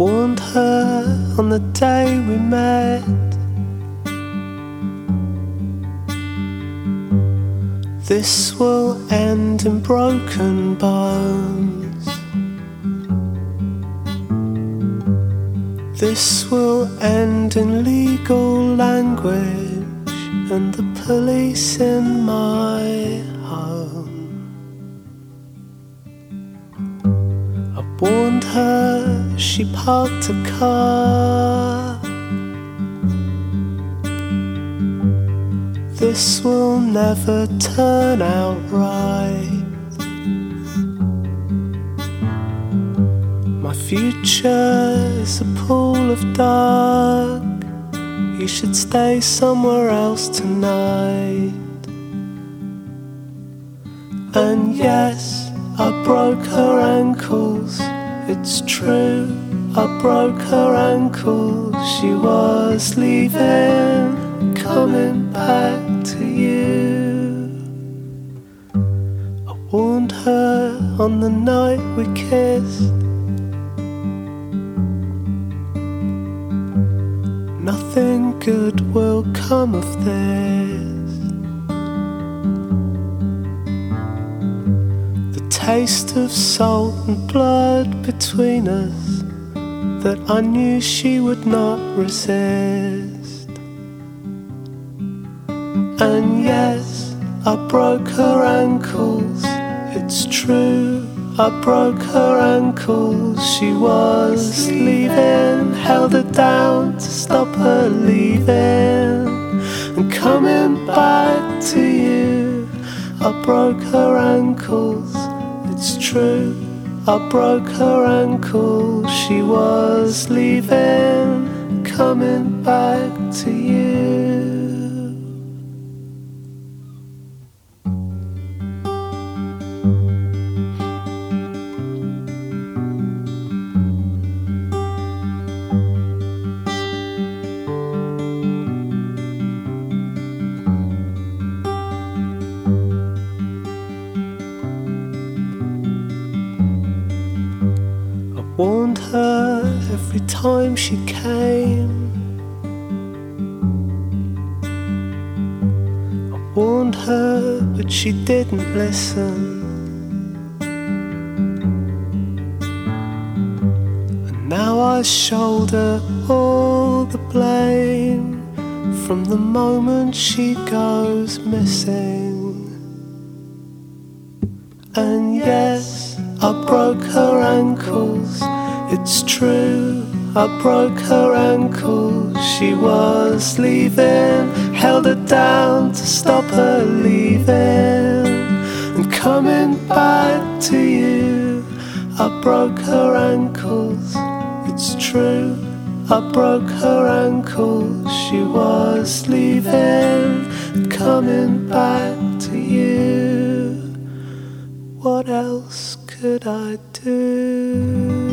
warned her on the day we met. This will end in broken bones. This will end in legal language and the police in my home. I warned her, she parked a car. This will never turn out right. My future is a pool of dark. You should stay somewhere else tonight. And yes, I broke her ankles, it's true, I broke her ankles. She was leaving, coming back to you. I warned her on the night we kissed. Nothing good will come of this. The taste of salt and blood between us that I knew she would not resist. And yes, I broke her ankles, it's true, I broke her ankles. She was leaving, held her down to stop her leaving and coming back to you. I broke her ankles, it's true, I broke her ankles. She was leaving, coming back to you. Warned her every time she came. I warned her, but she didn't listen. And now I shoulder all the blame from the moment she goes missing. And yes, I broke her ankles, it's true, I broke her ankles. She was leaving, held her down to stop her leaving and coming back to you. I broke her ankles, it's true, I broke her ankles. She was leaving and coming back to you. What else could I do?